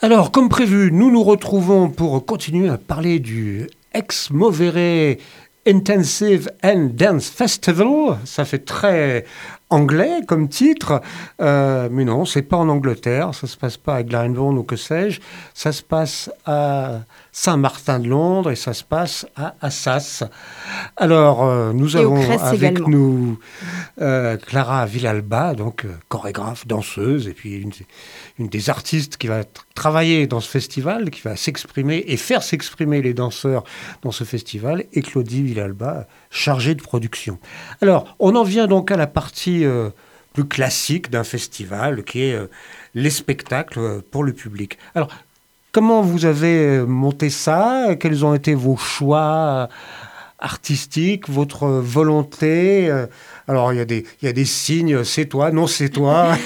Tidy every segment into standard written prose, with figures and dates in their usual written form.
Alors, comme prévu, nous nous retrouvons pour continuer à parler du Ex-Movere Intensive and Dance Festival. Ça fait très anglais comme titre, mais non, c'est pas en Angleterre, ça se passe pas à Glasgow ou que sais-je, ça se passe à Saint-Martin-de-Londres et ça se passe à Assas. Alors, nous Et au avons Crest avec également. nous Clara Villalba, donc chorégraphe, danseuse, et puis une des artistes qui va travailler dans ce festival, qui va s'exprimer et faire s'exprimer les danseurs dans ce festival, et Claudie Villalba, chargée de production. Alors, on en vient donc à la partie plus classique d'un festival, qui est les spectacles pour le public. Alors, comment vous avez monté ça? Quels ont été vos choix artistique, votre volonté. Alors, il y a des signes, c'est toi, non, c'est toi.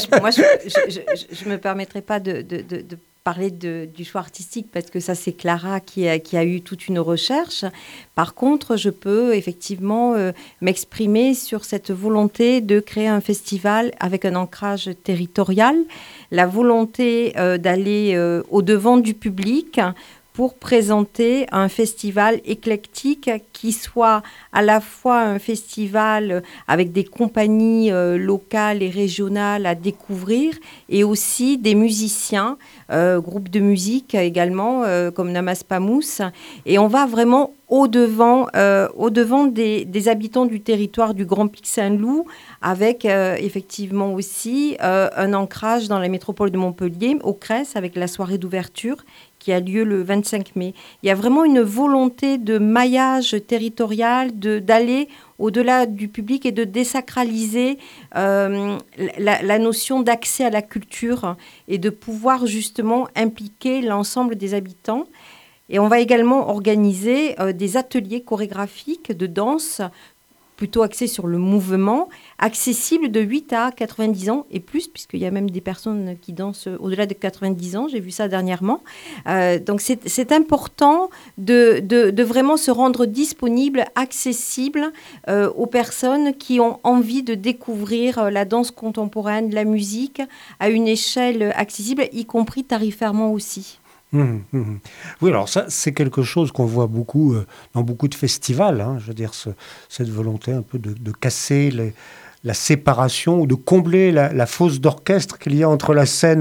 Je me permettrai pas de parler du choix artistique parce que ça, c'est Clara qui a eu toute une recherche. Par contre, je peux effectivement m'exprimer sur cette volonté de créer un festival avec un ancrage territorial, la volonté d'aller au-devant du public pour présenter un festival éclectique qui soit à la fois un festival avec des compagnies locales et régionales à découvrir et aussi des musiciens, groupes de musique également, comme Namas Pamous. Et on va vraiment au-devant des habitants du territoire du Grand Pic Saint-Loup, avec effectivement aussi un ancrage dans la métropole de Montpellier, au Crest, avec la soirée d'ouverture qui a lieu le 25 mai. Il y a vraiment une volonté de maillage territorial, d'aller au-delà du public et de désacraliser la notion d'accès à la culture et de pouvoir justement impliquer l'ensemble des habitants. Et on va également organiser des ateliers chorégraphiques de danse plutôt axés sur le mouvement, accessibles de 8 à 90 ans et plus, puisqu'il y a même des personnes qui dansent au-delà de 90 ans, j'ai vu ça dernièrement. Donc c'est important de vraiment se rendre disponible, accessible aux personnes qui ont envie de découvrir la danse contemporaine, la musique, à une échelle accessible, y compris tarifairement aussi. Oui, alors ça, c'est quelque chose qu'on voit beaucoup dans beaucoup de festivals. Hein, je veux dire, cette volonté un peu de casser la séparation ou de combler la fosse d'orchestre qu'il y a entre la scène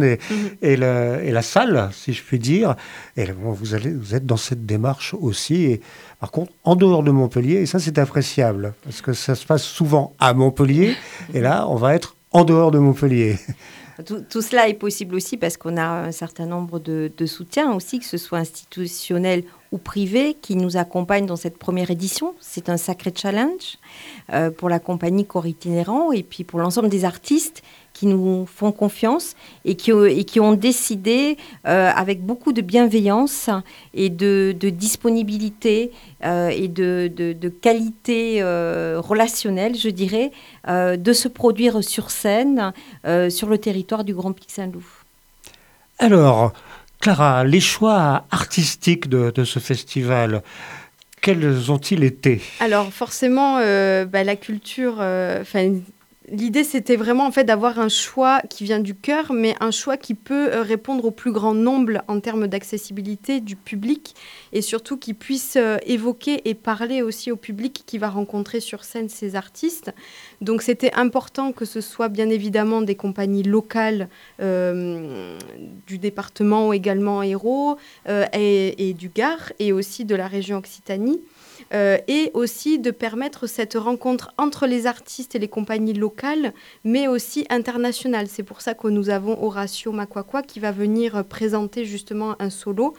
et la salle, si je puis dire. Et bon, vous êtes dans cette démarche aussi. Et, par contre, en dehors de Montpellier, et ça, c'est appréciable, parce que ça se passe souvent à Montpellier, et là, on va être en dehors de Montpellier. Tout cela est possible aussi parce qu'on a un certain nombre de soutiens aussi, que ce soit institutionnel ou privé, qui nous accompagnent dans cette première édition. C'est un sacré challenge pour la compagnie Corps Itinérant et puis pour l'ensemble des artistes qui nous font confiance et qui ont décidé avec beaucoup de bienveillance et de disponibilité et de qualité relationnelle, je dirais, de se produire sur scène sur le territoire du Grand Pic Saint-Loup. Alors, Clara, les choix artistiques de ce festival, quels ont-ils été? Alors forcément, la culture, l'idée c'était vraiment en fait d'avoir un choix qui vient du cœur, mais un choix qui peut répondre au plus grand nombre en termes d'accessibilité du public et surtout qui puisse évoquer et parler aussi au public qui va rencontrer sur scène ces artistes. Donc c'était important que ce soit bien évidemment des compagnies locales du département également Hérault et du Gard et aussi de la région Occitanie. Et aussi de permettre cette rencontre entre les artistes et les compagnies locales, mais aussi internationales. C'est pour ça que nous avons Horacio Makwakwa qui va venir présenter justement un solo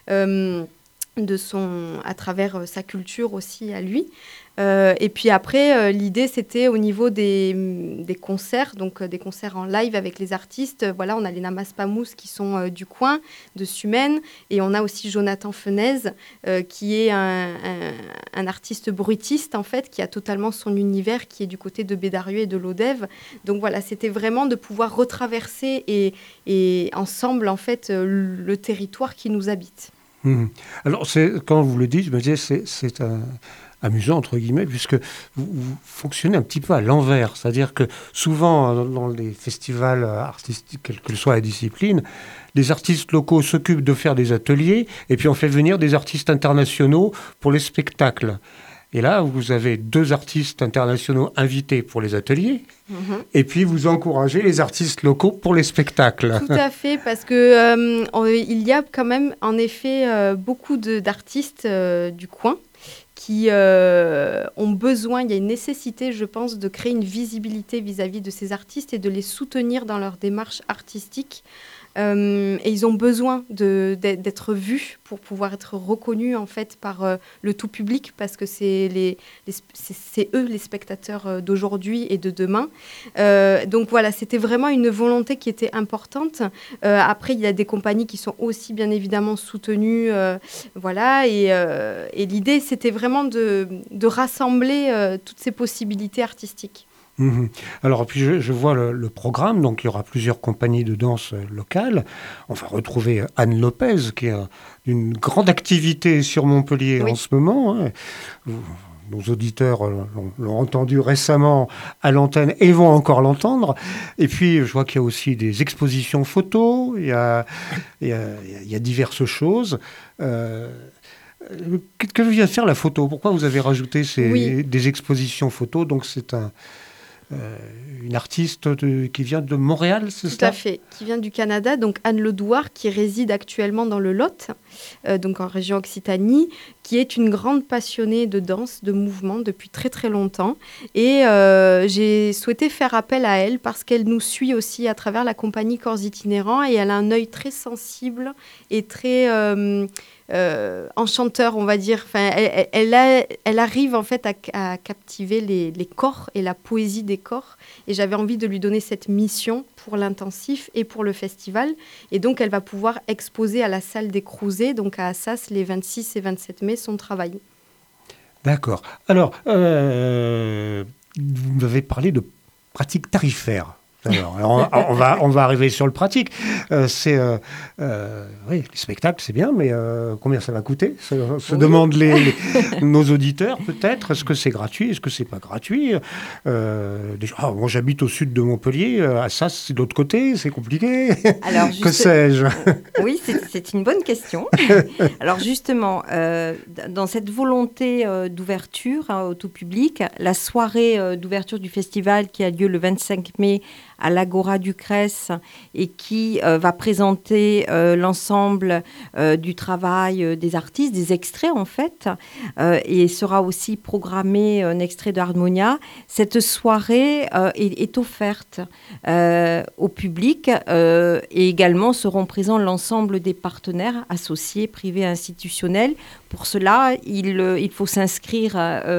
à travers sa culture aussi à lui. Et puis après, l'idée, c'était au niveau des concerts, donc des concerts en live avec les artistes. Voilà, on a les Namas Pamous qui sont du coin, de Sumène, et on a aussi Jonathan Fenez, qui est un artiste bruitiste, en fait, qui a totalement son univers, qui est du côté de Bédarieux et de Lodève. Donc voilà, c'était vraiment de pouvoir retraverser et ensemble, en fait, le territoire qui nous habite. Alors, quand vous le dites, je me disais, c'est amusant, entre guillemets, puisque vous fonctionnez un petit peu à l'envers. C'est-à-dire que souvent, dans les festivals artistiques, quelle que soit la discipline, les artistes locaux s'occupent de faire des ateliers, et puis on fait venir des artistes internationaux pour les spectacles. Et là, vous avez 2 artistes internationaux invités pour les ateliers, et puis vous encouragez les artistes locaux pour les spectacles. Tout à fait, parce que il y a quand même, en effet, beaucoup d'artistes du coin qui ont besoin, il y a une nécessité, je pense, de créer une visibilité vis-à-vis de ces artistes et de les soutenir dans leur démarche artistique. Et ils ont besoin d'être vus pour pouvoir être reconnus en fait par le tout public, parce que c'est eux les spectateurs d'aujourd'hui et de demain. Donc voilà, c'était vraiment une volonté qui était importante. Après, il y a des compagnies qui sont aussi bien évidemment soutenues, voilà, et l'idée c'était vraiment de rassembler toutes ces possibilités artistiques. Mmh. Alors, puis je vois le programme, donc il y aura plusieurs compagnies de danse locales. On va retrouver Anne Lopez, qui est d'une grande activité sur Montpellier en ce moment. Hein. Nos auditeurs l'ont entendu récemment à l'antenne et vont encore l'entendre. Et puis, je vois qu'il y a aussi des expositions photos, il y a diverses choses. Que vient faire la photo? Pourquoi vous avez rajouté des expositions photos? Donc, c'est une artiste qui vient de Montréal, c'est ça? Tout à fait, qui vient du Canada, donc Anne Ledouard, qui réside actuellement dans le Lot, donc en région Occitanie, qui est une grande passionnée de danse, de mouvement depuis très très longtemps. Et j'ai souhaité faire appel à elle parce qu'elle nous suit aussi à travers la compagnie Corps Itinérants, et elle a un œil très sensible et très enchanteur, on va dire. Enfin, elle arrive en fait à captiver les corps et la poésie des corps. Et j'avais envie de lui donner cette mission pour l'intensif et pour le festival. Et donc, elle va pouvoir exposer à la salle des Crouzets, donc à Assas, les 26 et 27 mai, son travail. D'accord. Alors, vous m'avez parlé de pratiques tarifaires. Alors, on va arriver sur le pratique. Oui, les spectacles, c'est bien, mais combien ça va coûter? Se demandent nos auditeurs, peut-être. Est-ce que c'est gratuit? Est-ce que c'est pas gratuit? Déjà, moi, j'habite au sud de Montpellier. À ça, c'est de l'autre côté. C'est compliqué. Alors, que sais-je? Oui, c'est une bonne question. Alors, justement, dans cette volonté d'ouverture au tout public, la soirée d'ouverture du festival qui a lieu le 25 mai à l'Agora du Crès et qui va présenter l'ensemble du travail des artistes, des extraits en fait, et sera aussi programmé un extrait d'Harmonia. Cette soirée est offerte au public et également seront présents l'ensemble des partenaires associés, privés et institutionnels. Pour cela, il faut s'inscrire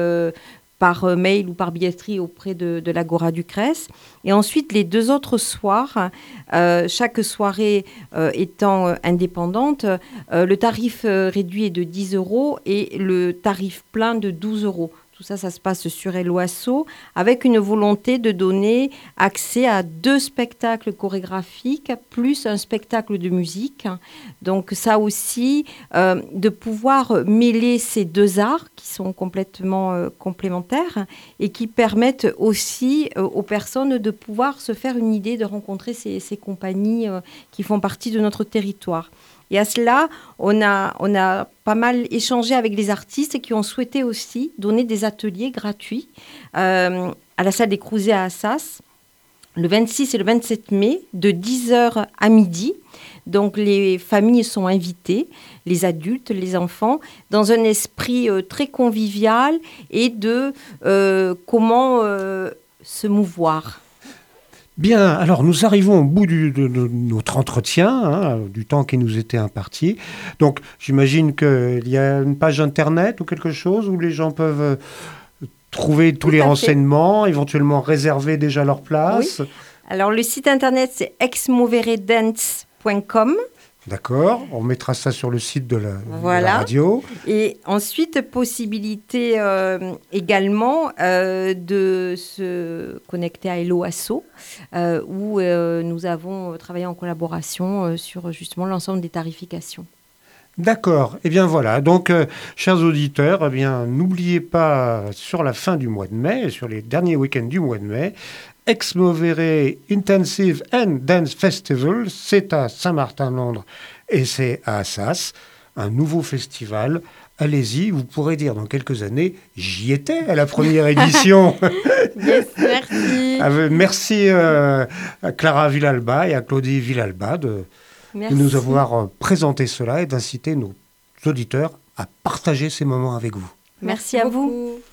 par mail ou par billetterie auprès de l'Agora du Crès. Et ensuite, les 2 autres soirs, chaque soirée étant indépendante, le tarif réduit est de 10 € et le tarif plein de 12 €. Tout ça, ça se passe sur Helloasso, avec une volonté de donner accès à 2 spectacles chorégraphiques, plus un spectacle de musique. Donc ça aussi, de pouvoir mêler ces 2 arts qui sont complètement complémentaires et qui permettent aussi aux personnes de pouvoir se faire une idée, de rencontrer ces compagnies qui font partie de notre territoire. Et à cela, on a pas mal échangé avec les artistes qui ont souhaité aussi donner des ateliers gratuits à la salle des Crouzets à Assas, le 26 et le 27 mai, de 10h à midi. Donc les familles sont invitées, les adultes, les enfants, dans un esprit très convivial et de comment se mouvoir. Bien, alors nous arrivons au bout de notre entretien, du temps qui nous était imparti. Donc j'imagine qu'il y a une page internet ou quelque chose où les gens peuvent trouver tous les renseignements, éventuellement réserver déjà leur place. Oui. Alors le site internet c'est exmoveredance.com. D'accord, on mettra ça sur le site de la radio. Et ensuite, possibilité également de se connecter à Helloasso, où nous avons travaillé en collaboration sur justement l'ensemble des tarifications. D'accord. Eh bien voilà. Donc, chers auditeurs, eh bien, n'oubliez pas, sur la fin du mois de mai, sur les derniers week-ends du mois de mai, Exmovere Intensive and Dance Festival, c'est à Saint-Martin-Londres et c'est à Assas, un nouveau festival. Allez-y, vous pourrez dire dans quelques années, j'y étais à la première édition. Yes, merci. Merci à Clara Villalba et à Claudie Villalba de nous avoir présenté cela et d'inciter nos auditeurs à partager ces moments avec vous. Merci à vous.